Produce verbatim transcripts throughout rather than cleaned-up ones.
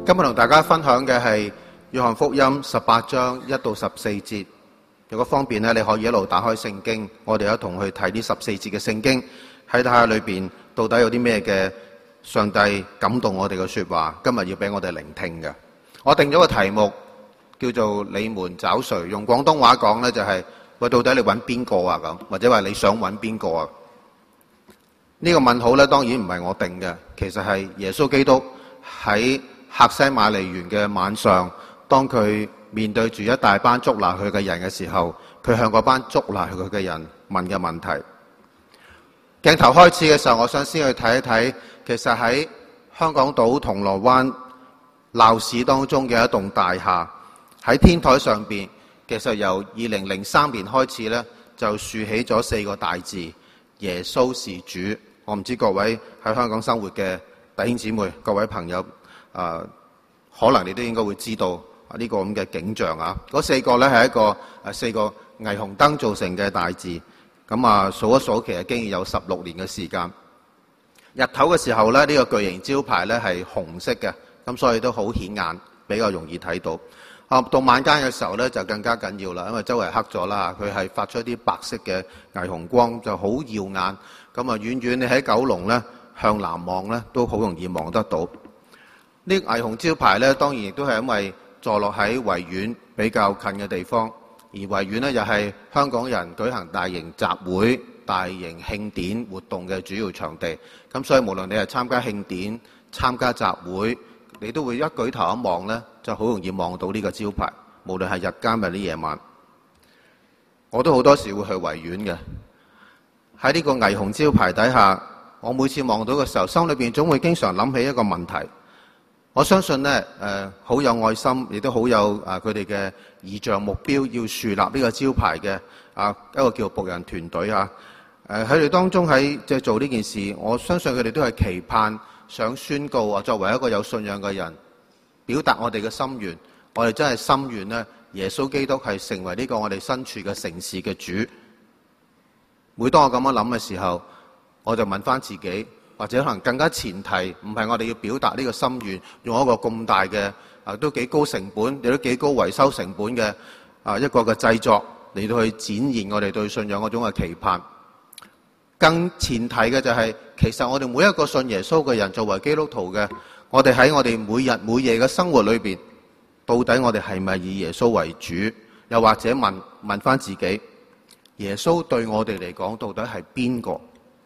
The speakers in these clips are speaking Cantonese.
今日同大家分享嘅係約翰福音十八章一到十四節。如果方便咧，你可以一路打開聖經，我哋一同去睇呢十四節嘅聖經，睇睇下裏邊到底有啲咩嘅上帝感動我哋嘅說話，今日要俾我哋聆聽嘅。我定咗個題目叫做你們找誰，用廣東話講呢，就係喂，到底你揾邊個啊咁，或者話你想揾邊個啊？呢個問號呢，當然唔係我定嘅，其實係耶穌基督喺客西馬尼園嘅晚上，當佢面對住一大班捉拿佢嘅人嘅時候，佢向嗰班捉拿佢嘅人問嘅問題。鏡頭開始嘅時候，我想先去睇一睇，其實喺香港島銅鑼灣鬧市當中嘅一棟大廈，喺天台上邊，其實由二零零三年開始呢，就豎起咗四個大字：耶穌是主。我唔知各位喺香港生活嘅弟兄姊妹、各位朋友，啊、呃，可能你都應該會知道呢個咁嘅景象啊！嗰四個呢係一個誒四個霓虹燈造成嘅大字，咁啊數一數，其實經已有十六年嘅時間。日頭嘅時候呢，呢、呢個巨型招牌呢係紅色嘅，咁所以都好顯眼，比較容易睇到。啊，到晚間嘅時候呢，就更加緊要啦，因為周圍黑咗啦，佢係發出一啲白色嘅霓虹光，就好耀眼。咁啊，遠遠你喺九龍呢，向南望呢，都好容易望得到。呢個霓虹招牌呢，當然亦都係因為坐落喺維園比較近嘅地方，而維園呢，又係香港人舉行大型集會、大型慶典活動嘅主要場地。咁所以無論你係參加慶典、參加集會，你都會一舉頭一望呢，就好容易望到呢個招牌。無論係日間或者夜晚，我都好多時會去維園嘅。喺呢個霓虹招牌底下，我每次望到嘅時候，心裏邊總會經常諗起一個問題。我相信呢，誒、呃、好有愛心，亦都好有啊佢哋嘅異象目標，要樹立呢個招牌嘅啊一個叫僕人團隊啊。誒喺佢哋當中喺即係做呢件事，我相信佢哋都係期盼想宣告啊，作為一個有信仰嘅人，表達我哋嘅心願。我哋真係心願呢，耶穌基督係成為呢個我哋身處嘅城市嘅主。每當我咁樣諗嘅時候，我就問翻自己，或者可能更加前提，唔係我哋要表達呢個心願，用一個咁大嘅啊都幾高成本，亦都幾高維修成本嘅啊一個嘅製作嚟到去展現我哋對信仰嗰種嘅期盼。更前提嘅就係、是，其實我哋每一個信耶穌嘅人，作為基督徒嘅，我哋喺我哋每日每夜嘅生活裏邊，到底我哋係咪以耶穌為主？又或者問問翻自己，耶穌對我哋嚟講，到底係邊個？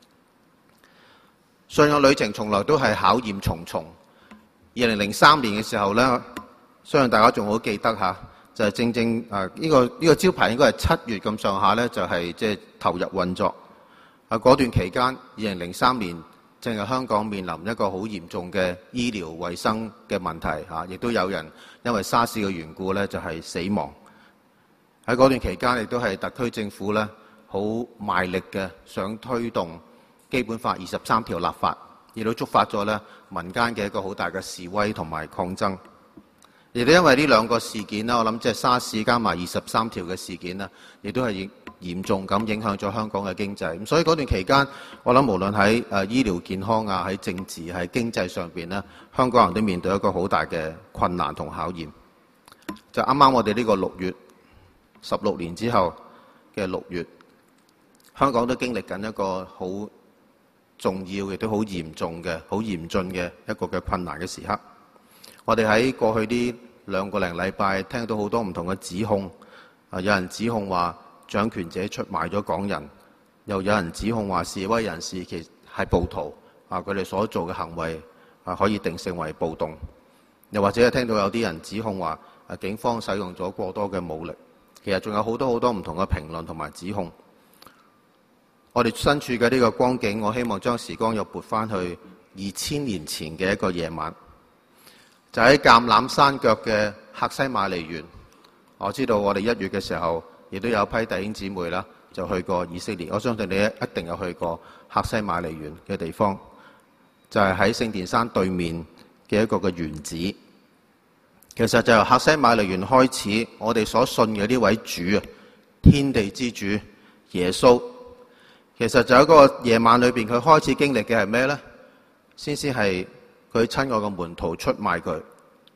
信仰旅程從來都係考驗重重。二零零三年嘅時候呢，相信大家仲好記得吓，就係、是、正正啊呢、這個呢、這個招牌應該係七月咁上下呢，就係即係投入運作。啊嗰段期間，二零零三年正係香港面臨一個好嚴重嘅醫療衛生嘅問題吓，亦都有人因為沙士嘅緣故呢，就係死亡。喺嗰段期間，亦都係特區政府呢，好賣力嘅想推動基本法二十三條立法，亦都觸發咗咧民間嘅一個好大嘅示威同埋抗爭。亦都因為呢兩個事件啦，我諗即係沙士加埋二十三條嘅事件啦，亦都係嚴重咁影響咗香港嘅經濟。咁所以嗰段期間，我諗無論喺誒醫療健康啊、喺政治、喺經濟上邊咧，香港人都面對一個好大嘅困難同考驗。就啱啱我哋呢個六月，十六年之後嘅六月，香港都經歷緊一個好重要亦都好嚴重嘅、好嚴峻嘅一個嘅困難嘅時刻。我哋喺過去呢兩個零禮拜聽到好多唔同嘅指控，啊，有人指控話掌權者出賣咗港人，又有人指控話示威人士其實係暴徒，啊，佢哋所做嘅行為啊可以定性為暴動，又或者係聽到有啲人指控話啊警方使用咗過多嘅武力。其實仲有好多好多唔同嘅評論同埋指控。我哋身處嘅呢個光景，我希望將時光又撥翻去二千年前嘅一個夜晚，就喺橄欖山腳嘅客西馬尼園。我知道我哋一月嘅時候，亦都有一批弟兄姊妹啦，就去過以色列。我相信你一定有去過客西馬尼園嘅地方，就係喺聖殿山對面嘅一個嘅園子。其實就由客西馬尼園開始，我哋所信嘅呢位主啊，天地之主耶穌。其實就喺嗰個夜晚裏邊，佢開始經歷嘅係咩呢？先先係佢親愛嘅門徒出賣佢，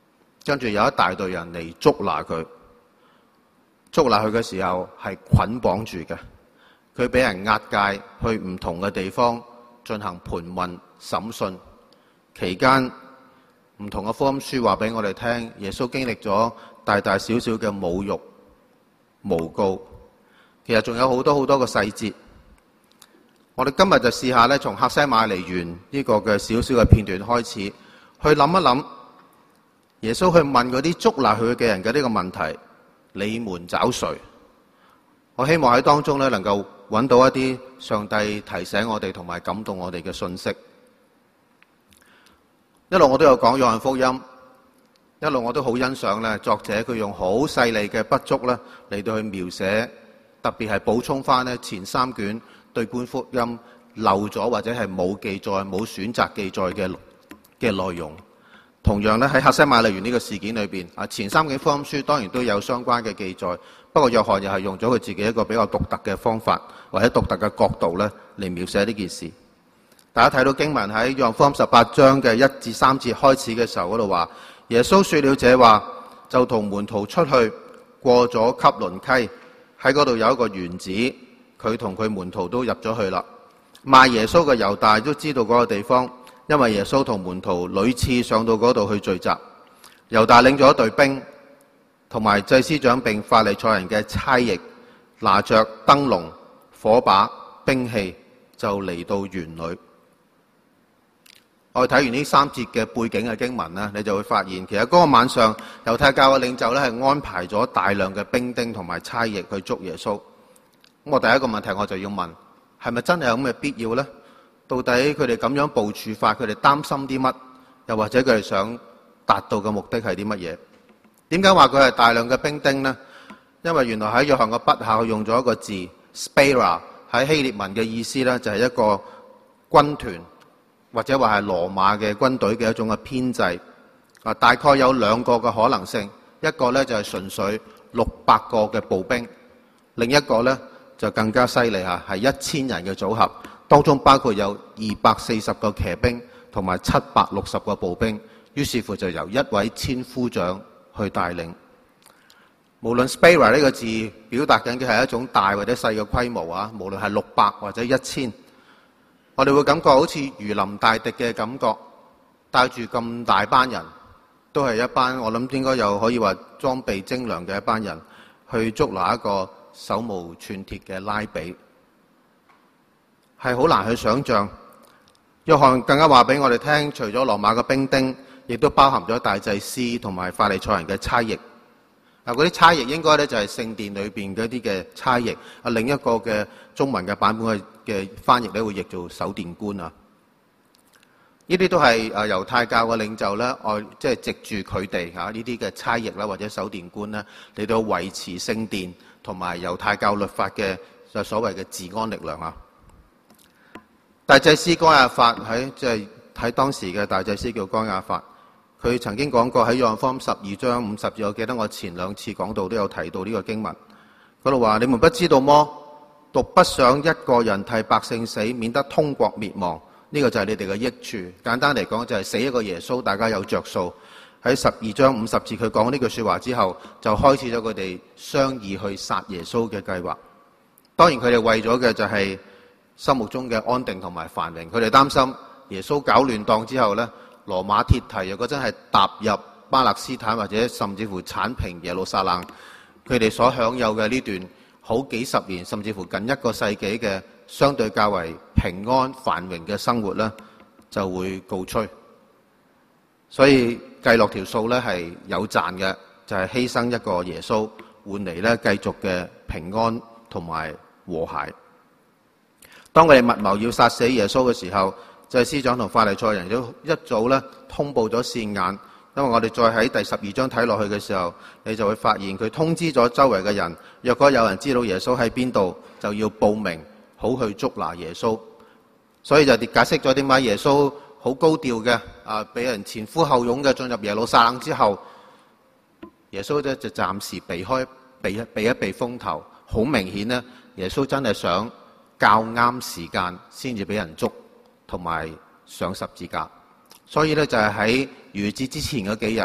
跟住有一大隊人嚟捉拿佢，捉拿佢嘅時候係捆綁住嘅，佢俾人押解去唔同嘅地方進行盤問審訊。期間唔同嘅福音書話俾我哋聽，耶穌經歷咗大大小小嘅侮辱、誣告，其實仲有好多好多嘅細節。我哋今日就試下咧，從客西馬尼園呢個嘅小小嘅片段開始，去諗一諗耶穌去問嗰啲捉拿佢嘅人嘅呢個問題：你們找誰？我希望喺當中咧能夠揾到一啲上帝提醒我哋同埋感動我哋嘅信息。一路我都有講約翰福音，一路我都好欣賞咧作者佢用好細膩嘅筆觸咧嚟到去描寫，特別係補充翻咧前三卷對本福音漏咗或者係冇記載、冇選擇記載嘅嘅內容。同樣咧喺客西馬尼園呢個事件裏邊，啊前三卷福音書當然都有相關嘅記載，不過約翰又係用咗佢自己一個比較獨特嘅方法或者獨特嘅角度咧嚟描寫呢件事。大家睇到經文喺約翰福音十八章嘅一至三節開始嘅時候嗰度話，耶穌說了這話，就同門徒出去過咗汲淪溪，喺嗰度有一個園子，佢同佢門徒都入咗去啦。賣耶穌嘅猶大都知道嗰個地方，因為耶穌同門徒屢次上到嗰度去聚集。猶大領咗一隊兵，同埋祭司長並法利賽人嘅差役，拿着燈籠、火把、兵器，就嚟到園裏。我哋睇完呢三節嘅背景嘅經文呢，你就會發現，其實嗰個晚上猶太教嘅領袖咧係安排咗大量嘅兵丁同埋差役去捉耶穌。咁我第一個問題我就要問，係咪真係有咁嘅必要呢？到底佢哋咁樣部署法，佢哋擔心啲乜？又或者佢哋想達到嘅目的係啲乜嘢？點解話佢係大量嘅兵丁呢？因為原來喺約翰嘅筆下用咗一個字 Spera， 喺希臘文嘅意思呢，就係一個軍團。或者話係羅馬嘅軍隊嘅一種嘅編制，啊，大概有兩個嘅可能性，一個咧就係純粹六百個嘅步兵，另一個咧就更加犀利嚇，係一千人嘅組合，當中包括有二百四十個騎兵同埋七百六十個步兵，於是乎就由一位千夫長去帶領。無論 Spera 呢個字表達緊嘅係一種大或者細嘅規模啊，無論係六百或者一千。我哋會感覺好似如臨大敵嘅感覺，帶住咁大班人，都係一班我諗應該有可以話裝備精良嘅一班人，去捉拿一個手無寸鐵嘅拉比，係好難去想像。約翰更加話俾我哋聽，除咗羅馬嘅兵丁，亦都包含咗大祭司同埋法利賽人嘅差役。嗱，嗰啲差役應該咧就係聖殿裏邊嗰啲嘅差役。啊，另一個嘅中文嘅版本嘅嘅翻譯咧會譯做守殿官啊。呢啲都係誒猶太教嘅領袖咧，愛即係藉住佢哋嚇呢啲嘅差役啦或者守殿官咧嚟到維持聖殿同埋猶太教律法嘅就所謂嘅治安力量啊。大祭司該亞法喺即係喺當時嘅大祭司叫該亞法。佢曾經講過喺約翰福音十二章五十節，我記得我前兩次講道都有提到呢個經文。嗰度話：你們不知道麼？獨不想一個人替百姓死，免得通國滅亡。呢、這個就係你哋嘅益處。簡單嚟講，就係死一個耶穌，大家有着數。喺十二章五十節，佢講呢句說話之後，就開始咗佢哋商議去殺耶穌嘅計劃。當然，佢哋為咗嘅就係心目中嘅安定同埋繁榮。佢哋擔心耶穌搞亂檔之後呢，羅馬鐵蹄若果真係踏入巴勒斯坦或者甚至乎剷平耶路撒冷，佢哋所享有嘅呢段好幾十年甚至乎近一個世紀嘅相對較為平安繁榮嘅生活呢，就會告吹。所以計落條數呢係有賺嘅，就係、是、犧牲一個耶穌換嚟呢繼續嘅平安同埋和諧。當佢哋密謀要殺死耶穌嘅時候，祭司長同法利賽人都一早咧通報咗線眼，因為我哋再喺第十二章睇落去嘅時候，你就會發現佢通知咗周圍嘅人，若果有人知道耶穌喺邊度，就要報名，好去捉拿耶穌。所以就解釋咗點解耶穌好高調嘅啊，俾人前呼後擁嘅進入耶路撒冷之後，耶穌咧就暫時避開避一避一避風頭。好明顯呢，耶穌真係想較啱時間先至俾人捉。同埋上十字架，所以咧就係喺逾節之前嗰幾日，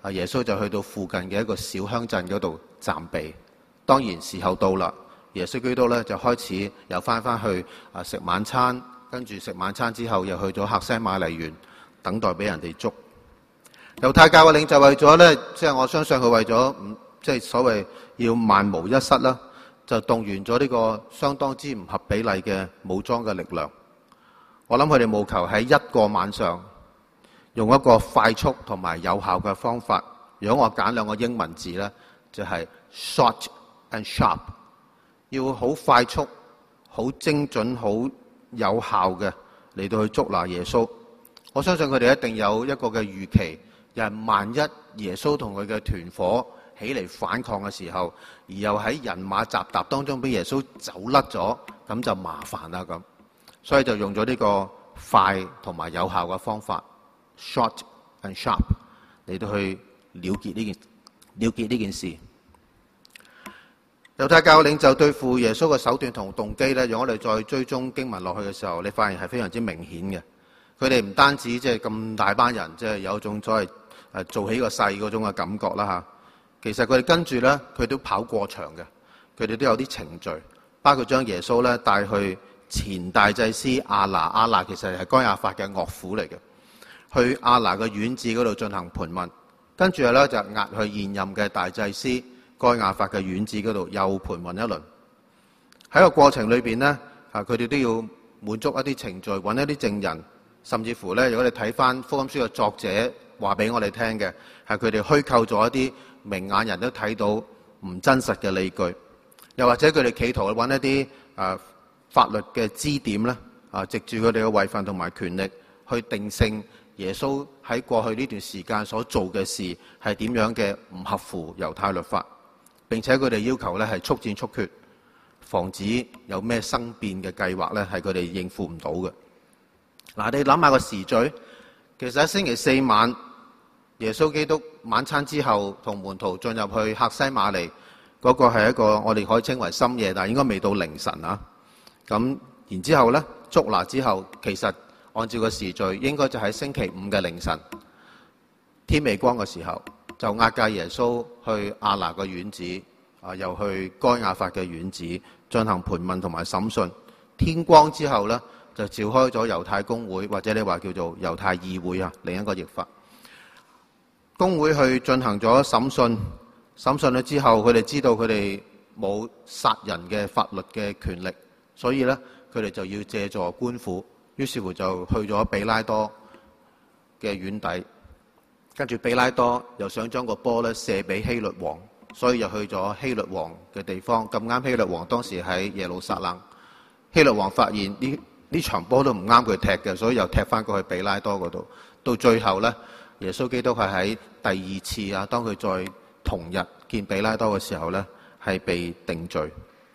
啊耶穌就去到附近嘅一個小鄉鎮嗰度暫避。當然時候到啦，耶穌基督咧就開始又翻翻去啊食晚餐，跟住食晚餐之後又去咗客西馬尼園等待俾人哋捉。猶太教嘅領袖為咗咧，即係我相信佢為咗唔即係所謂要萬無一失啦，就動員咗呢個相當之唔合比例嘅武裝嘅力量。我諗佢哋務求喺一個晚上用一個快速同埋有效嘅方法。如果我揀兩個英文字咧，就係 short and sharp， 要好快速、好精準、好有效嘅嚟到去捉拿耶穌。我相信佢哋一定有一個嘅預期，又係萬一耶穌同佢嘅團伙起嚟反抗嘅時候，而又喺人馬雜沓當中俾耶穌走甩咗，咁就麻煩啦咁。所以就用咗呢個快同埋有效嘅方法 ，short and sharp 嚟到去了結呢件了結呢件事。猶太教領袖對付耶穌嘅手段同動機咧，讓我哋再追蹤經文落去嘅時候，你發現係非常之明顯嘅。佢哋唔單止即係咁大班人，即係有一種所謂誒做起個勢嗰種嘅感覺啦嚇。其實佢哋跟住咧，佢都跑過場嘅，佢哋都有啲程序，包括將耶穌咧帶去前大祭司亞拿，亞拿其實係該亞法嘅岳父嚟嘅，去亞拿嘅院子嗰度進行盤問，跟住咧就押去現任嘅大祭司該亞法嘅院子嗰度又盤問一輪。喺個過程裏邊咧，啊佢哋都要滿足一啲程序，揾一啲證人，甚至乎咧，如果你睇翻福音書嘅作者話俾我哋聽嘅，係佢哋虛構咗一啲明眼人都睇到唔真實嘅理據，又或者佢哋企圖去揾一啲啊法律嘅支點咧，啊，藉住佢哋嘅位份同埋權力去定性耶穌喺過去呢段時間所做嘅事係點樣嘅唔合乎猶太律法，並且佢哋要求咧係速戰速決，防止有咩生變嘅計劃咧係佢哋應付唔到嘅。嗱，你諗下個時序，其實喺星期四晚，耶穌基督晚餐之後同門徒進入去客西馬尼，嗰個係一個我哋可以稱為深夜，但係應該未到凌晨啊。咁然之後咧，捉拿之後，其實按照個時序，應該就喺星期五嘅凌晨，天未光嘅時候，就押解耶穌去亞拿嘅院子，啊，又去該亞法嘅院子進行盤問同埋審訊。天光之後咧，就召開咗猶太公會，或者你話叫做猶太議會啊，另一個譯法。公會去進行咗審訊，審訊咗之後，佢哋知道佢哋冇殺人嘅法律嘅權力。所以咧，佢哋就要借助官府，於是乎就去咗比拉多嘅院邸，跟住比拉多又想將個波咧射俾希律王，所以又去咗希律王嘅地方。咁啱希律王當時喺耶路撒冷，希律王發現呢呢場波都唔啱佢踢嘅，所以又踢翻過去比拉多嗰度。到最後咧，耶穌基督係喺第二次啊，當佢再同日見比拉多嘅時候咧，係被定罪。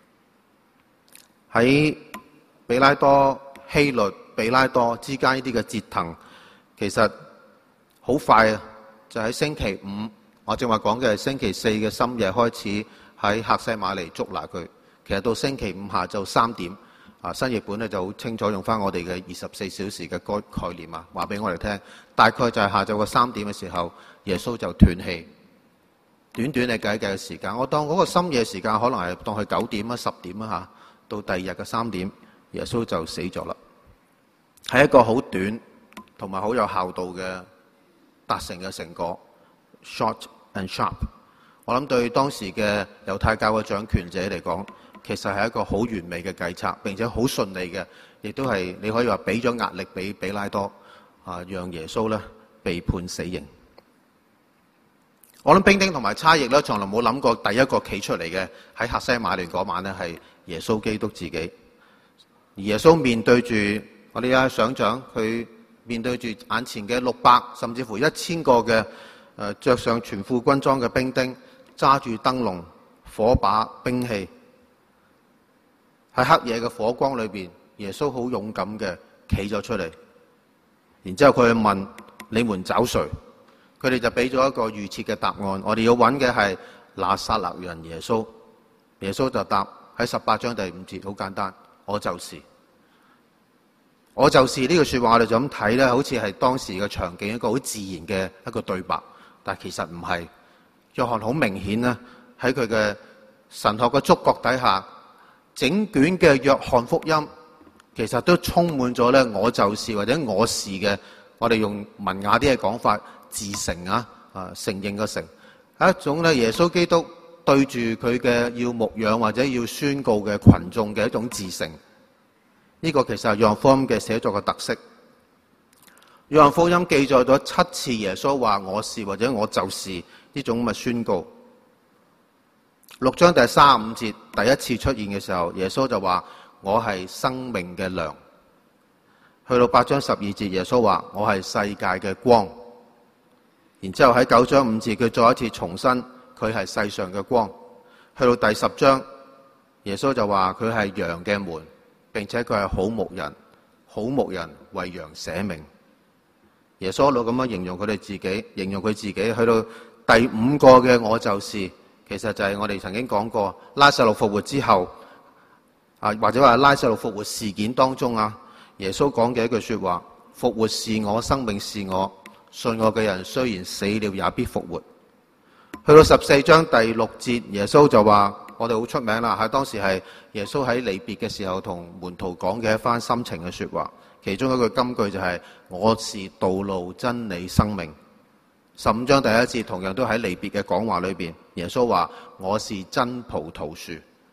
喺比拉多、希律、比拉多之間呢啲嘅折騰，其實好快啊！就喺星期五，我正話講嘅係星期四嘅深夜開始喺客西馬尼捉拿佢。其實到星期五下晝三點，啊新譯本咧就好清楚用翻我哋嘅二十四小時嘅概概念啊，話俾我哋聽。大概就係下晝嘅三點嘅時候，耶穌就斷氣。短短嘅計計嘅時間，我當嗰個深夜時間可能係當佢九點啊、十點啊嚇。到第二日嘅三點，耶穌就死咗啦。係一個好短同埋好有效度嘅達成嘅成果 ，short and sharp。我諗對當時嘅猶太教嘅掌權者嚟講，其實係一個好完美嘅計策，並且好順利嘅，亦都係你可以話俾咗壓力俾比拉多啊，讓耶穌咧被判死刑。我諗兵丁同埋差役咧，從來冇諗過第一個企出嚟嘅喺客西馬尼嗰晚咧係耶穌基督自己。而耶穌面對住我哋而家想象，佢面對住眼前嘅六百甚至乎一千個嘅誒著上全副軍裝嘅兵丁，揸住燈籠、火把、兵器，喺黑夜嘅火光裏邊，耶穌好勇敢嘅企咗出嚟。然之後佢去問：你們找誰？佢哋就俾咗一個預設嘅答案，我哋要揾嘅係拿撒勒人耶穌。耶穌就答喺十八章第五節，好簡單，我就是。我就是呢句説話，我哋就咁睇咧，好似係當時嘅場景一個好自然嘅一個對白。 但其實唔係。約翰好明顯咧，喺佢嘅神學嘅觸覺底下，整卷嘅約翰福音其實都充滿咗咧我就是或者我是嘅，我哋用文雅啲嘅講法，自成啊，啊承認嘅承，係一種咧耶穌基督對住佢嘅要牧養或者要宣告嘅群眾嘅一種自成。呢、這個其實係約翰福音嘅寫作嘅特色。約翰福音記載咗七次耶穌話我是或者我就是呢種咁嘅宣告。六章第三十五節第一次出現嘅時候，耶穌就話我係生命嘅糧。去到八章十二節，耶穌話我係世界嘅光。然之後喺九章五節，佢再一次重申佢係世上嘅光。去到第十章，耶穌就話佢係羊嘅門，並且佢係好牧人，好牧人為羊捨命。耶穌一路咁樣形容佢哋自己，形容佢自己。去到第五個嘅我就是，其實就係我哋曾經講過拉撒路復活之後，啊或者話拉撒路復活事件當中啊，耶穌講嘅一句說話：復活是我，生命是我，信我嘅人雖然死了也必復活。去到十四章第六節，耶穌就話，我哋好出名啦，喺當時係耶穌喺離別嘅時候同門徒講嘅一番心情嘅說話。其中一句金句就係、是、我是道路真理生命。十五章第一節同樣都喺離別嘅講話裏邊，耶穌話我是真葡萄樹。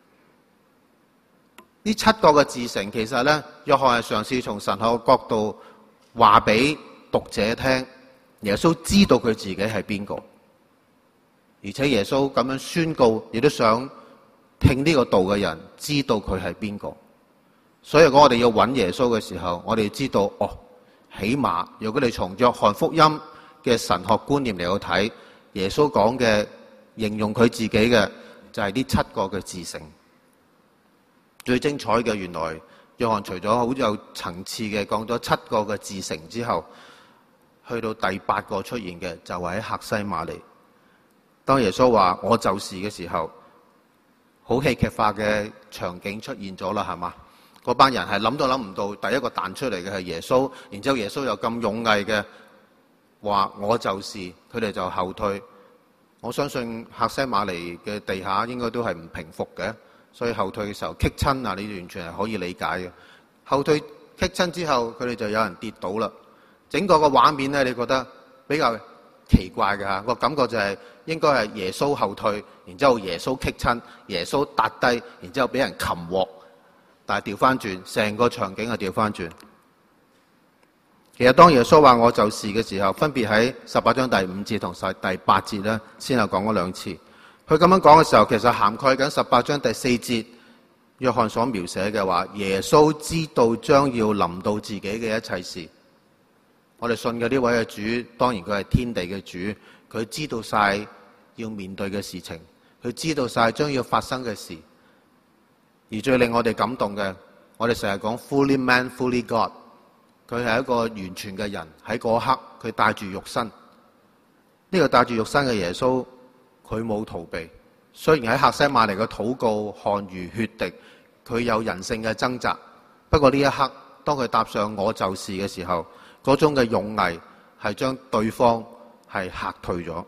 呢七個嘅自成，其實呢，約翰係嘗試從神學嘅角度話俾讀者聽，耶穌知道佢自己係邊個，而且耶穌咁樣宣告，亦都想聽呢個道嘅人知道佢係邊個。所以如果我哋要揾耶穌嘅時候，我哋要知道哦，起碼如果你從約翰福音嘅神學觀念嚟到睇，耶穌講嘅形容佢自己嘅就係呢七個嘅自成。最精彩嘅，原來約翰除咗好有層次嘅講咗七個嘅自成之後，去到第八個出現嘅就係喺客西馬尼。當耶穌話我就是嘅時候，好戲劇化嘅場景出現咗啦，係嘛？嗰班人係諗都諗唔到，第一個彈出嚟嘅係耶穌，然之後耶穌又咁勇毅嘅話我就是，佢哋就後退。我相信客西馬尼嘅地下應該都係唔平復嘅，所以後退嘅時候棘親啊，你完全係可以理解嘅。後退棘親之後，佢哋就有人跌倒啦。整個個畫面咧，你覺得比較奇怪嘅嚇，個感覺就係應該係耶穌後退，然之後耶穌棘親，耶穌揼低，然之後俾人擒獲。但係調翻轉，成個場景係調翻轉。其實當耶穌話我就是嘅時候，分別喺十八章第五節同晒第八節咧，先有講咗兩次。佢咁樣講嘅時候，其實涵蓋緊十八章第四節約翰所描寫嘅話，耶穌知道將要臨到自己嘅一切事。我哋信嘅呢位嘅主，當然佢係天地嘅主，佢知道晒要面對嘅事情，佢知道晒將要發生嘅事。而最令我哋感動嘅，我哋成日講 fully man, fully God， 佢係一個完全嘅人，喺嗰刻佢帶住肉身。呢個帶住肉身嘅耶穌，佢冇逃避。雖然喺客西馬尼嘅禱告汗如血滴，佢有人性嘅掙扎。不過呢一刻，當佢搭上我就是嘅時候，嗰種嘅勇毅係將對方係嚇退咗。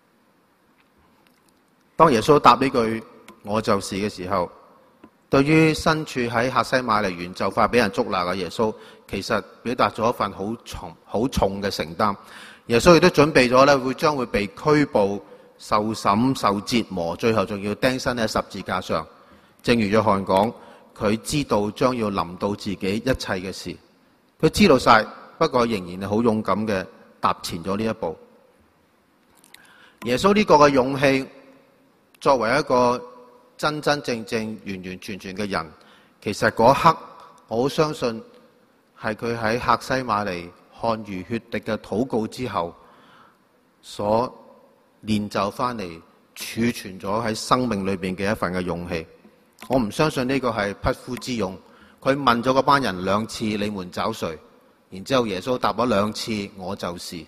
當耶穌答呢句我就是嘅時候，對於身處喺客西馬尼園就快俾人捉拿嘅耶穌，其實表達咗一份好重、好重嘅承擔。耶穌亦都準備咗咧，會將會被拘捕、受審、受折磨，最後仲要釘身喺十字架上。正如約翰講，佢知道將要臨到自己一切嘅事，佢知道晒，不過仍然係好勇敢嘅踏前咗呢一步。耶穌呢個嘅勇氣，作為一個真真正正完完全全嘅人，其實嗰刻我好相信係佢喺客西馬尼汗如血滴嘅禱告之後所練就翻嚟，儲存咗喺生命裏邊嘅一份嘅勇氣。我唔相信呢個係匹夫之勇。佢問咗嗰班人兩次你們找誰，然之後耶穌答咗兩次我就是。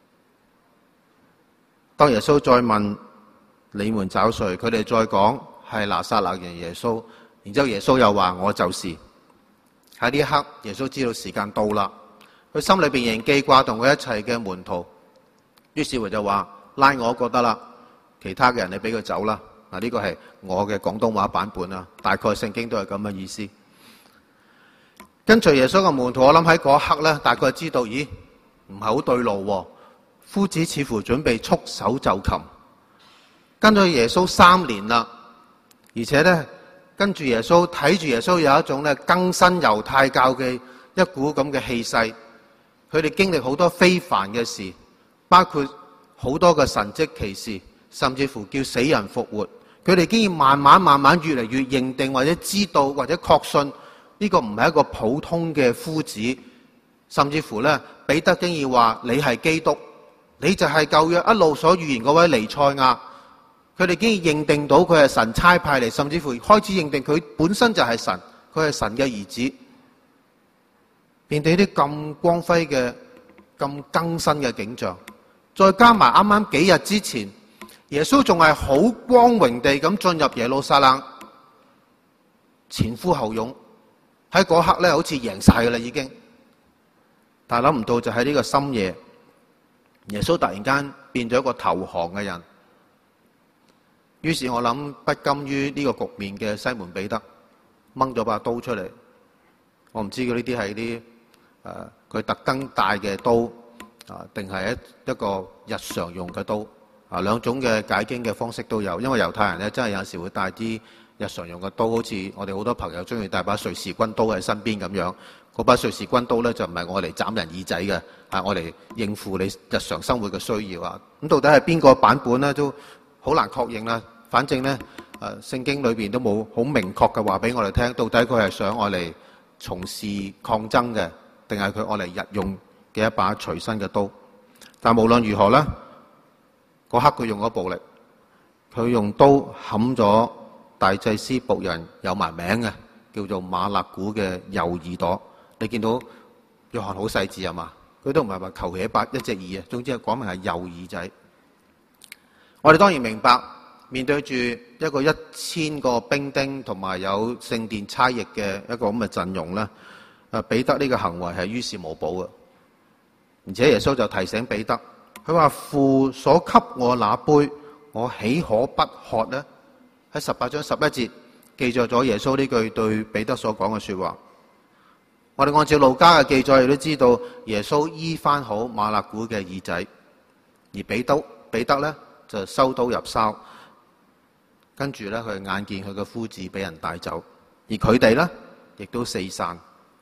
當耶穌再問你們找誰，佢哋再講係拿撒勒人耶穌，然之後耶穌又話我就是。喺呢一刻，耶穌知道時間到啦，佢心裏邊仍記掛同佢一齊嘅門徒，於是乎就話拉我覺得啦，其他嘅人你俾佢走啦。嗱，呢個係我嘅廣東話版本啦，大概聖經都係咁嘅意思。跟隨耶穌嘅門徒，我諗喺嗰一刻咧，大概知道，咦，唔係好對路喎。夫子似乎準備束手就擒，跟咗耶穌三年啦，而且咧跟住耶穌，睇住耶穌有一種咧更新猶太教嘅一股咁嘅氣勢。佢哋經歷好多非凡嘅事，包括好多嘅神蹟奇事，甚至乎叫死人復活。佢哋竟然慢慢慢慢越嚟越認定或者知道或者確信呢個唔係一個普通嘅夫子，甚至乎咧彼得竟然話你係基督，你就係舊約一路所預言嗰位彌賽亞。佢哋竟然認定到佢係神差派嚟，甚至乎開始認定佢本身就係神，佢係神嘅兒子。面對啲咁光輝嘅、咁更新嘅景象，再加埋啱啱幾日之前，耶穌仲係好光榮地咁進入耶路撒冷，前呼後擁，喺嗰刻咧好似贏晒噶啦已經。但係諗唔到就喺呢個深夜，耶穌突然間變咗一個投降嘅人。於是我諗不甘於呢個局面嘅西門彼得掹咗把刀出嚟。我唔知佢呢啲係啲誒佢特登帶嘅刀啊，定係一一個日常用嘅刀啊？兩種嘅解經嘅方式都有，因為猶太人咧真係有時會帶啲日常用嘅刀，好似我哋好多朋友中意帶把瑞士軍刀喺身邊咁樣。嗰把瑞士軍刀咧就唔係我嚟斬人耳仔嘅，係我嚟應付你日常生活嘅需要啊。咁到底係邊個版本咧都好難確認啦。反正咧誒聖經裏邊都冇好明確嘅話俾我哋聽，到底佢係想我嚟從事抗爭嘅，定係佢愛嚟日用嘅一把隨身嘅刀。但無論如何咧，嗰刻佢用咗暴力，佢用刀冚咗大祭司僕人有埋名嘅，叫做馬勒古嘅右耳朵。你見到約翰好細緻係嘛？佢都唔係話求其一把一隻耳啊，總之係講明係右耳仔。我哋當然明白，面對住一個一千個兵丁同埋有聖殿差役嘅一個咁嘅陣容咧，誒彼得呢個行為係於事無補嘅。而且耶穌就提醒彼得，佢話父所給我那杯，我豈可不喝呢？喺十八章十一節記載咗耶穌呢句對彼得所講嘅說話。我哋按照路加嘅記載，亦都知道耶穌醫翻好馬勒古嘅耳仔，而彼得彼得咧就收刀入鞘，跟住咧佢眼見佢嘅夫子俾人帶走，而佢哋咧亦都四散。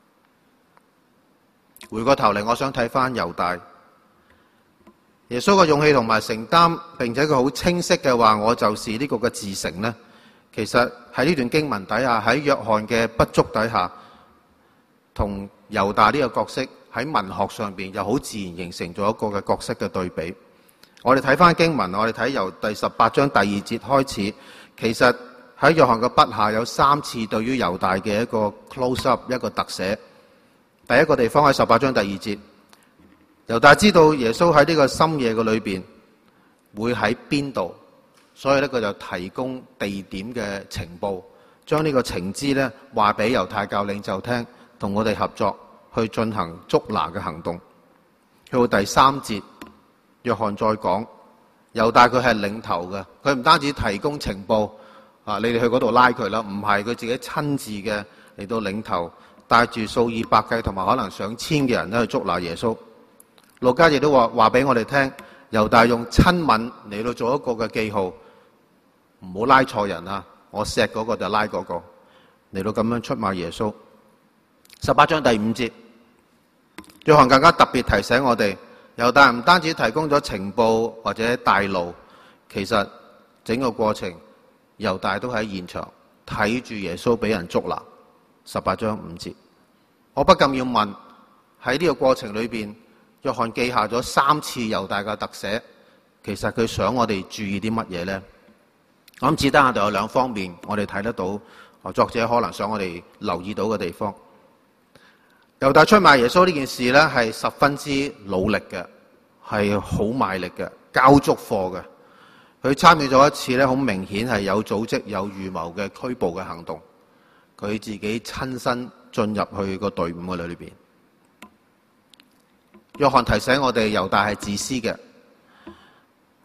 回過頭嚟，我想睇翻猶大，耶穌嘅勇氣同埋承擔，並且佢好清晰嘅話，我就是呢個嘅自成咧。其實喺呢段經文底下，喺約翰嘅不足底下，同猶大呢個角色喺文學上邊又好自然形成咗一個嘅角色嘅對比。我哋睇翻經文，我哋睇由第十八章第二節開始，其實喺約翰嘅筆下有三次對於猶大嘅一個 close up 一個特寫。第一個地方喺十八章第二節，猶大知道耶穌喺呢個深夜嘅裏邊會喺邊度，所以咧佢就提供地點嘅情報，將呢個情資咧話俾猶太教領袖聽，同我哋合作去進行捉拿嘅行動。去到第三節，約翰再講猶大佢係領頭嘅，佢唔單止提供情報啊，你哋去嗰度拉佢啦，唔係佢自己親自嘅嚟到領頭，帶住數以百計同埋可能上千嘅人咧去捉拿耶穌。路加亦都話話俾我哋聽，猶大用親吻嚟到做一個嘅記號，唔好拉錯人啊！我錫嗰個就拉嗰個，嚟到咁樣出賣耶穌。十八章第五節，約翰更加特別提醒我哋，猶大唔單止提供咗情報或者帶路，其實整個過程猶大都喺現場睇住耶穌俾人捉拿。十八章五節，我不禁要問，喺呢個過程裏邊，約翰記下咗三次猶大嘅特寫，其實佢想我哋注意啲乜嘢呢？我諗只得下就有兩方面，我哋睇得到，作者可能想我哋留意到嘅地方。猶大出賣耶穌呢件事呢，係十分之努力嘅，係好賣力嘅，交足貨嘅。佢參與咗一次呢，好明顯係有組織、有預謀嘅拘捕嘅行動。佢自己親身進入去個隊伍嘅裏邊。約翰提醒我哋，猶大係自私嘅，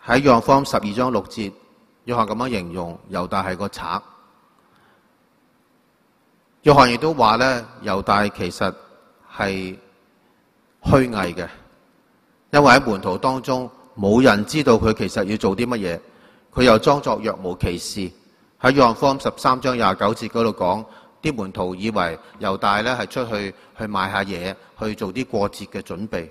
喺約翰福音十二章六節，約翰咁樣形容猶大係個賊。約翰亦都話咧，猶大其實係虛偽嘅，因為喺門徒當中冇人知道佢其實要做啲乜嘢，佢又裝作若無其事。喺約翰福音十三章廿九節嗰度講，啲門徒以為猶大咧係出去去買下嘢，去做啲過節嘅準備。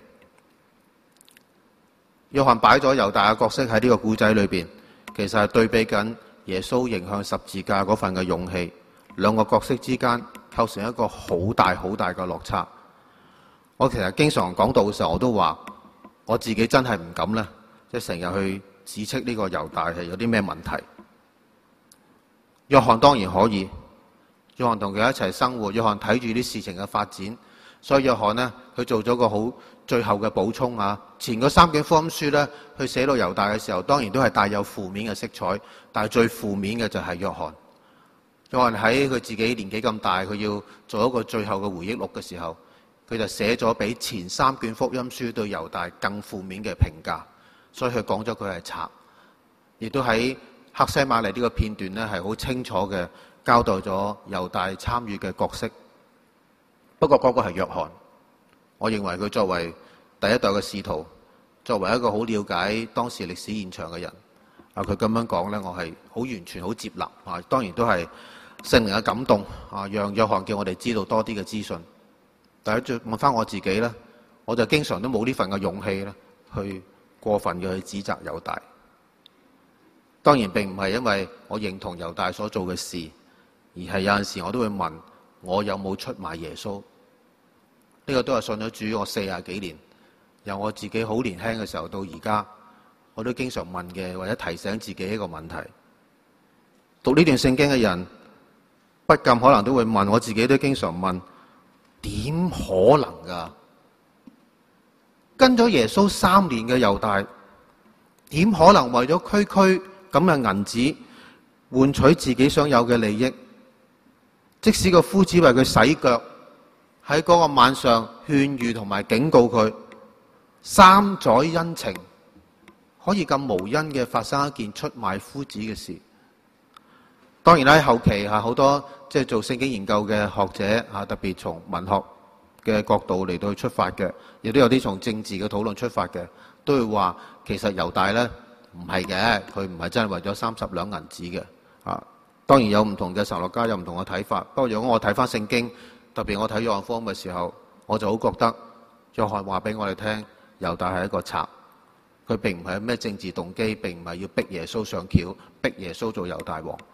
約翰擺咗猶大嘅角色喺呢個故仔裏邊，其實係對比緊耶穌迎向十字架嗰份嘅勇氣，兩個角色之間構成一個好大好大嘅落差。我其實經常講道嘅時候，我都話我自己真係唔敢咧，即係成日去指斥呢個猶大係有啲咩問題。約翰當然可以，約翰同佢一齊生活，約翰睇住啲事情嘅發展，所以約翰呢，佢做咗個好最後嘅補充啊。前嗰三卷福音書呢，佢寫到猶大嘅時候，當然都係帶有負面嘅色彩，但係最負面嘅就係約翰。約翰喺佢自己年紀咁大，佢要做一個最後嘅回憶錄嘅時候，佢就寫咗比前三卷福音書對猶大更負面嘅評價，所以佢講咗佢係賊，亦都喺客西馬尼呢個片段呢，係好清楚嘅交代咗猶大參與嘅角色。不過嗰個係約翰，我認為佢作為第一代嘅使徒，作為一個好了解當時歷史現場嘅人，啊，佢咁樣講呢，我係好完全好接納啊。當然都係聖靈嘅感動啊，讓約翰叫我哋知道多啲嘅資訊。但係再問翻我自己呢，我就經常都冇呢份嘅勇氣咧，去過分嘅去指責猶大。當然並唔係因為我認同猶大所做嘅事，而係有陣時我都會問我有冇出賣耶穌？呢個都係信咗主我四十幾年，由我自己好年輕嘅時候到而家，我都經常問嘅，或者提醒自己一個問題。讀呢段聖經嘅人，不禁可能都會問，我自己都經常問，點可能㗎？跟咗耶穌三年嘅猶大，點可能為咗區區咁嘅銀紙換取自己想有嘅利益？即使個夫子為佢洗腳，喺嗰個晚上勸喻同埋警告佢，三載恩情，可以咁無因嘅發生一件出賣夫子嘅事。當然啦，喺後期嚇好多即係做聖經研究嘅學者嚇，特別從文學嘅角度嚟到出發嘅，亦都有啲從政治嘅討論出發嘅，都會話其實猶大咧唔係嘅，佢唔係真係為咗三十兩銀紙嘅。啊，當然有唔同嘅神學家有唔同嘅睇法。不過如果我睇翻聖經，特別我睇約翰福音嘅時候，我就好覺得約翰話俾我哋聽，猶大係一個賊，佢並唔係咩政治動機，並唔係要逼耶穌上轎，逼耶穌做猶大王。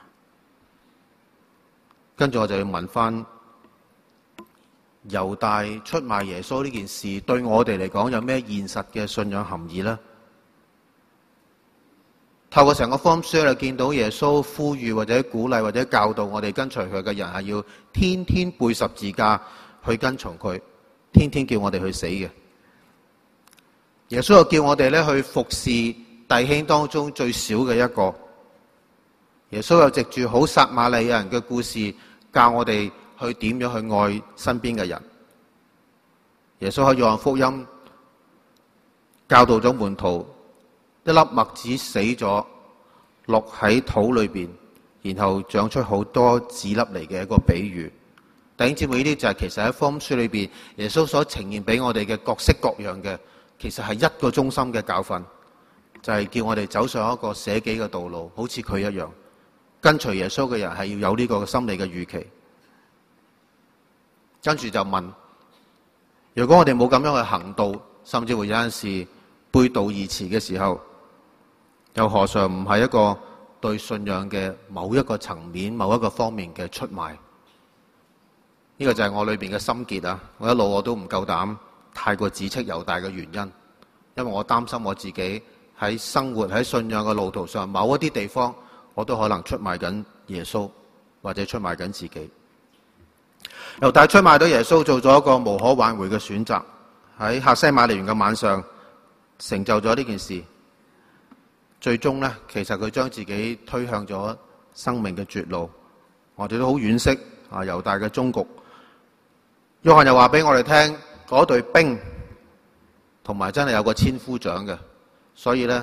跟住我就要問翻，猶大出賣耶穌呢件事對我哋嚟講有咩現實嘅信仰含義呢？透過成個福音書你見到耶穌呼籲或者鼓勵或者教導我哋跟隨佢嘅人係要天天背十字架去跟從佢，天天叫我哋去死嘅。耶穌又叫我哋咧去服侍弟兄當中最少嘅一個。耶穌又藉住好撒瑪利亞人嘅故事教我哋去點樣去愛身邊嘅人。耶穌喺約翰福音教導咗門徒，一粒麥子死咗落喺土裏邊，然後長出好多籽粒嚟嘅一個比喻。弟兄姊妹，呢啲就係其實喺福音書裏邊耶穌所呈現俾我哋嘅各式各樣嘅，其實係一個中心嘅教訓，就係叫我哋走上一個捨己嘅道路，好似佢一樣。跟隨耶穌嘅人係要有呢個心理嘅預期。跟住就問，如果我哋冇咁樣去行道，甚至會有陣時背道而馳嘅時候，又何嘗唔係一個對信仰嘅某一個層面、某一個方面嘅出賣？呢個就係我裏邊嘅心結啊！我一路我都唔夠膽太過指斥猶大嘅原因，因為我擔心我自己喺生活喺信仰嘅路途上，某一啲地方我都可能出賣緊耶穌，或者出賣緊自己。猶大出賣到耶穌，做咗一個無可挽回嘅選擇，喺客西馬尼園嘅晚上成就咗呢件事。最終呢，其實佢將自己推向咗生命嘅絕路。我哋都好惋惜啊，猶大嘅終局。約翰又話俾我哋聽，嗰隊兵同埋真係有個千夫長嘅，所以呢，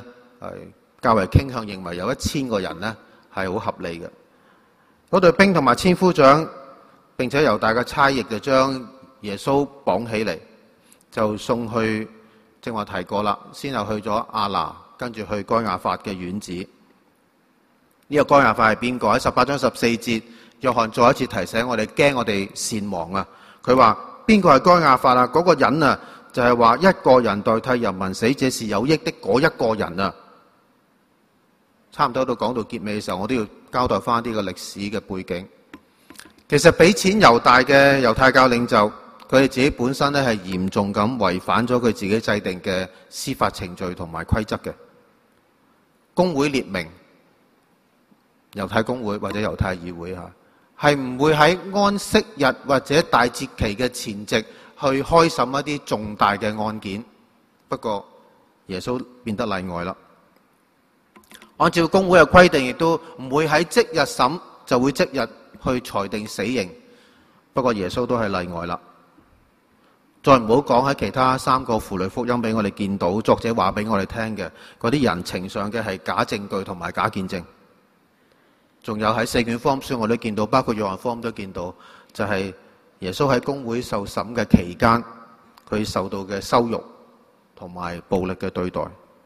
係較為傾向認為有一千個人呢係好合理嘅。嗰隊兵同埋千夫長，並且猶大嘅差役就將耶穌綁起嚟，就送去，正話提過啦，先後去咗亞拿，跟住去該亞法嘅院子。呢、這個該亞法係邊個？喺十八章十四節，約翰再一次提醒我哋，驚我哋善忘啊！佢話邊個係該亞法啊？嗰、那個人啊，就係、是、話一個人代替人民死，這是有益的嗰一個人啊！差唔多到講到結尾嘅時候，我都要交代翻啲個歷史嘅背景。其實俾錢猶大嘅猶太教領袖，佢哋自己本身咧係嚴重咁違反咗佢自己制定嘅司法程序同埋規則嘅。公會列明，猶太公會或者猶太議會嚇，係唔會喺安息日或者大節期嘅前夕去開審一啲重大嘅案件。不過耶穌變得例外啦。按照公會嘅規定，亦都唔會喺即日審就會即日去裁定死刑。不過耶穌都係例外啦。再唔好講喺其他三個符類福音俾我哋見到，作者話俾我哋聽嘅嗰啲人呈上嘅係假證據同埋假見證。仲有喺四卷福音書我都見到，包括約翰福音都見到，就係、是、耶穌喺公會受審嘅期間，佢受到嘅羞辱同埋暴力嘅對待。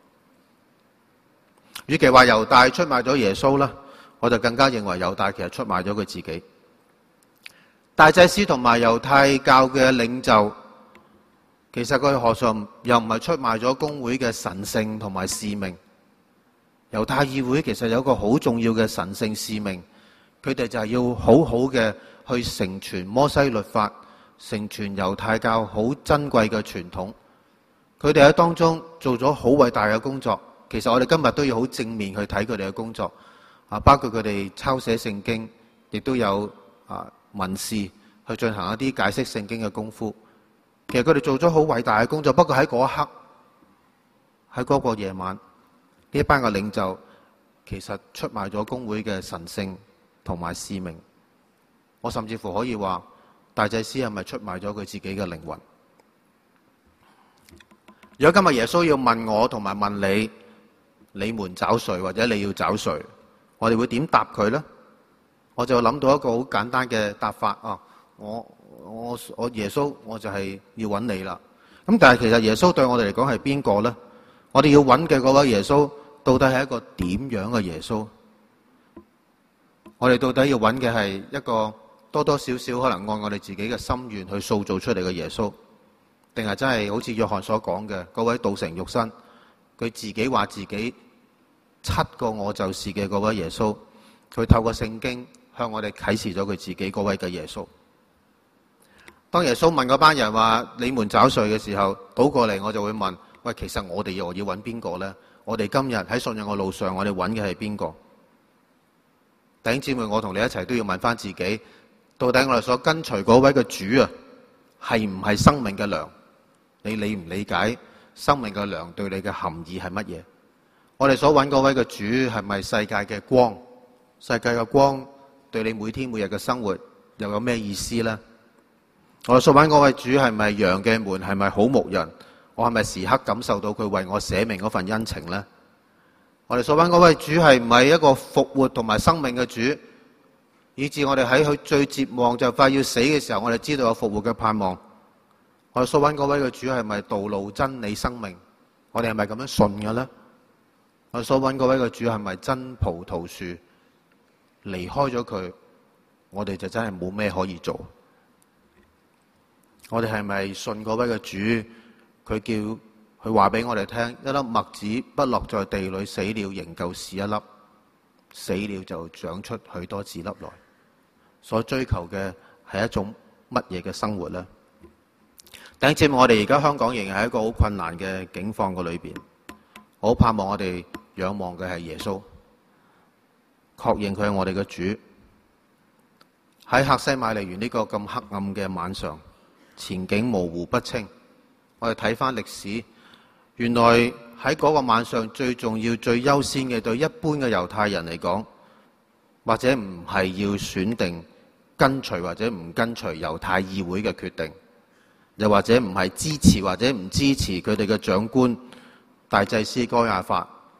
與其話猶大出賣咗耶穌啦，我就更加認為猶大其實出賣咗佢自己。大祭司同埋猶太教嘅領袖，其實佢何嘗又唔係出賣咗公會嘅神聖同埋使命？猶太議會其實有一個好重要嘅神聖使命，佢哋就係要好好嘅去承傳摩西律法，承傳猶太教好珍貴嘅傳統。佢哋喺當中做咗好偉大嘅工作。其實我哋今日都要好正面去睇佢哋嘅工作，啊，包括佢哋抄寫聖經，亦都有啊文士去進行一啲解釋聖經嘅功夫。其實佢哋做咗好偉大嘅工作，不過喺嗰一刻，喺嗰個夜晚，呢一班嘅領袖其實出賣咗公會嘅神聖同埋使命。我甚至乎可以話，大祭司係咪出賣咗佢自己嘅靈魂？如果今日耶穌要問我同埋問你，你們找誰或者你要找誰？我哋會點答佢呢？我就諗到一個好簡單嘅答法啊！我我我耶穌，我就係要揾你啦。咁但係其實耶穌對我哋嚟講係邊個呢？我哋要揾嘅嗰位耶穌，到底係一個點樣嘅耶穌？我哋到底要揾嘅係一個多多少少可能按我哋自己嘅心願去塑造出嚟嘅耶穌，定係真係好似約翰所講嘅嗰位道成肉身，佢自己話自己七個我就是嘅嗰位耶穌，佢透過聖經向我哋啟示咗佢自己嗰位嘅耶穌。當耶穌問嗰班人話你們找誰嘅時候，倒過嚟我就會問，喂，其實我哋又要揾邊個呢？我哋今日喺信仰嘅路上，我哋揾嘅係邊個？弟兄姊妹，我同你一齊都要問翻自己，到底我哋所跟隨嗰位嘅主啊，係唔係生命嘅糧？你理唔理解生命嘅糧對你嘅含義係乜嘢？我哋所揾嗰位嘅主係咪世界嘅光？世界嘅光對你每天每日嘅生活又有咩意思呢？我哋所揾嗰位主係咪羊嘅門？係咪好牧人？我係咪時刻感受到佢為我捨命嗰份恩情呢？我哋所揾嗰位主係唔係一個復活同埋生命嘅主，以致我哋喺佢最絕望就快要死嘅時候，我哋知道有復活嘅盼望。我哋所揾嗰位嘅主係咪道路真理生命？我哋係咪咁樣信嘅呢？我哋所揾嗰位嘅主係咪真葡萄樹？離開咗佢，我哋就真係冇咩可以做。我哋係咪信嗰位嘅主？佢叫佢話俾我哋聽，一粒麥子不落在地裏死了，仍舊是一粒；死了就長出許多子粒來。所追求嘅係一種乜嘢嘅生活呢？弟兄姊妹，我哋而家香港仍然係一個好困難嘅境況嘅裏邊，我好盼望我哋仰望嘅係耶穌，確認佢係我哋嘅主。喺客西馬尼園呢個咁黑暗嘅晚上，前景模糊不清，我哋睇翻歷史，原來喺嗰個晚上最重要、最優先嘅，對一般嘅猶太人嚟講，或者唔係要選定跟隨或者唔跟隨猶太議會嘅決定，又或者唔係支持或者唔支持佢哋嘅長官大祭司該亞法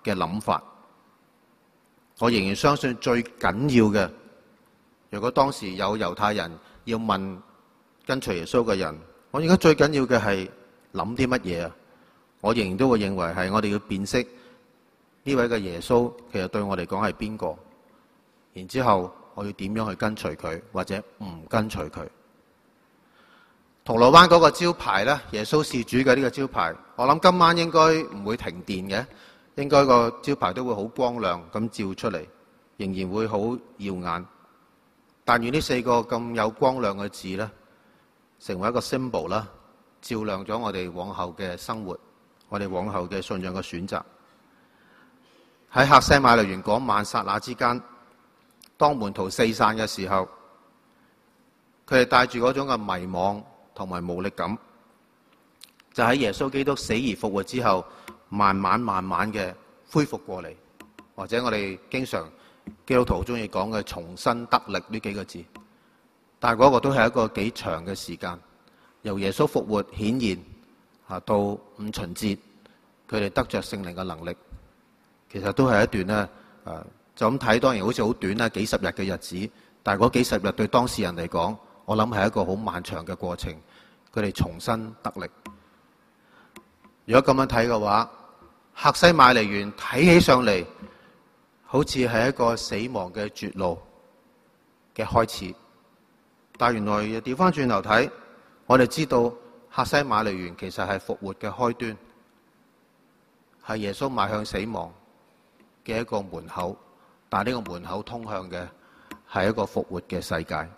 嘅諗法。我仍然相信最緊要嘅，如果當時有猶太人要問跟隨耶穌嘅人，我而家最緊要嘅係諗啲乜嘢啊？我仍然都會認為係我哋要辨識呢位嘅耶穌，其實對我嚟講係邊個？然之後我要點樣去跟隨佢，或者唔跟隨佢？銅鑼灣嗰個招牌呢，耶穌是主嘅呢個招牌，我諗今晚應該唔會停電嘅，應該個招牌都會好光亮咁照出嚟，仍然會好耀眼。但願呢四個咁有光亮嘅字呢，成為一個 symbol 啦，照亮咗我哋往後嘅生活，我哋往後嘅信仰嘅選擇。喺客西馬尼園嗰晚剎那之間，當門徒四散嘅時候，佢哋帶住嗰種嘅迷惘同埋無力感，就喺耶穌基督死而復活之後，慢慢慢慢嘅恢復過嚟，或者我哋經常基督徒中意講嘅重新得力呢幾個字。但係嗰個都係一個幾長嘅時間，由耶穌復活顯現啊到五旬節，佢哋得着聖靈嘅能力，其實都係一段咧誒，就咁睇當然好似好短啦，幾十日嘅日子，但係嗰幾十日對當事人嚟講，我諗係一個好漫長嘅過程，佢哋重新得力。如果咁樣睇嘅話，客西馬尼園睇起上嚟好似係一個死亡嘅絕路嘅開始，但原來又調翻轉頭睇，我哋知道客西馬尼園其實係復活嘅開端，係耶穌邁向死亡嘅一個門口，但係呢個門口通向嘅係一個復活嘅世界。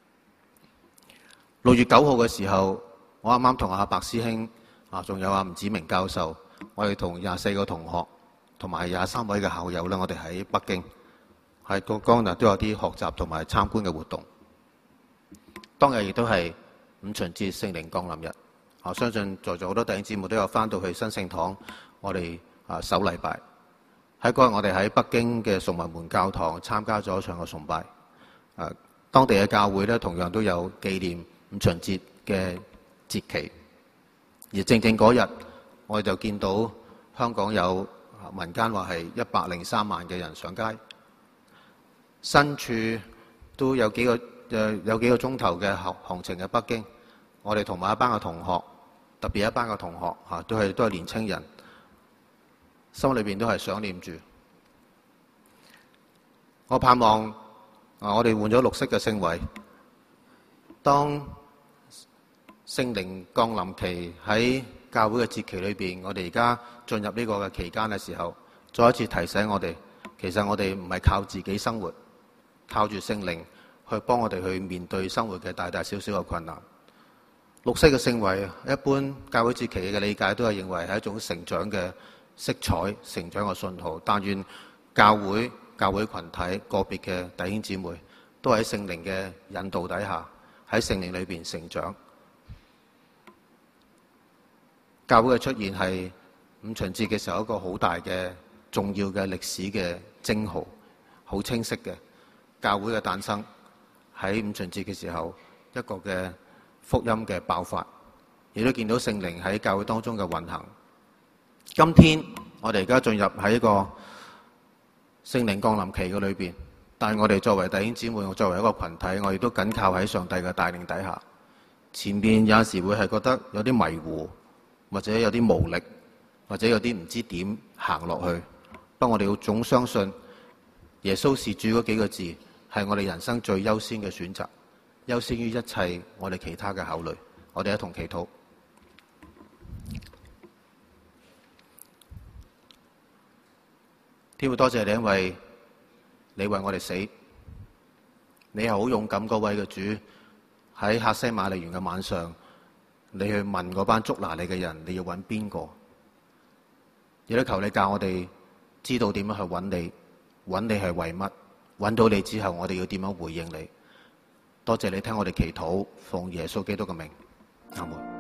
六月九號嘅時候，我啱啱同阿白師兄啊，仲有阿吳子明教授，我哋同廿四個同學同埋廿三位嘅校友咧，我哋喺北京喺個江南都有啲學習同埋參觀嘅活動。當日亦都係五旬節聖靈降臨日，我相信在座好多弟兄姊妹都有翻到去新聖堂，我哋啊守禮拜。喺嗰日我哋喺北京嘅崇文門教堂參加咗一場嘅崇拜。誒，當地嘅教會咧同樣都有紀念五旬節嘅節期，而正正嗰日我哋就見到香港有民間話係一百零三萬嘅人上街，身處都有幾個誒有幾個鐘頭嘅行行程嘅北京，我哋同埋一班嘅同學，特別一班嘅同學嚇都係都係年青人，心裏邊都係想念住。我盼望啊，我哋換咗綠色嘅聖位，當聖靈降臨期喺教會嘅節期裏邊，我哋而家進入呢個嘅期間嘅時候，再一次提醒我哋，其實我哋唔係靠自己生活，靠住聖靈去幫我哋去面對生活嘅大大小小嘅困難。綠色嘅聖位，一般教會節期嘅理解都係認為係一種成長嘅色彩、成長嘅信號。但願教會、教會群體、個別嘅弟兄姊妹，都喺聖靈嘅引導底下，喺聖靈裏邊成長。教會嘅出現係五旬節嘅時候一個好大嘅重要嘅歷史嘅徵號，好清晰嘅教會嘅誕生喺五旬節嘅時候一個嘅福音嘅爆發，亦都見到聖靈喺教會當中嘅運行。今天我哋而家進入喺一個聖靈降臨期嘅裏邊，但係我哋作為弟兄姊妹，作為一個群體，我哋都緊靠喺上帝嘅帶領底下。前面有時會係覺得有啲迷糊，或者有啲無力，或者有啲唔知點行落去。不過我哋要總相信耶穌是主嗰幾個字係我哋人生最優先嘅選擇，優先於一切我哋其他嘅考慮。我哋一同祈禱。天父，多謝你，因為你為我哋死，你係好勇敢嗰位嘅主。喺客西馬尼園嘅晚上，你去問嗰班捉拿你嘅人，你要揾邊個？亦都求你教我哋知道點樣去揾你，揾你係為乜？揾到你之後，我哋要點樣回應你？多謝你聽我哋祈禱，奉耶穌基督嘅名，阿門。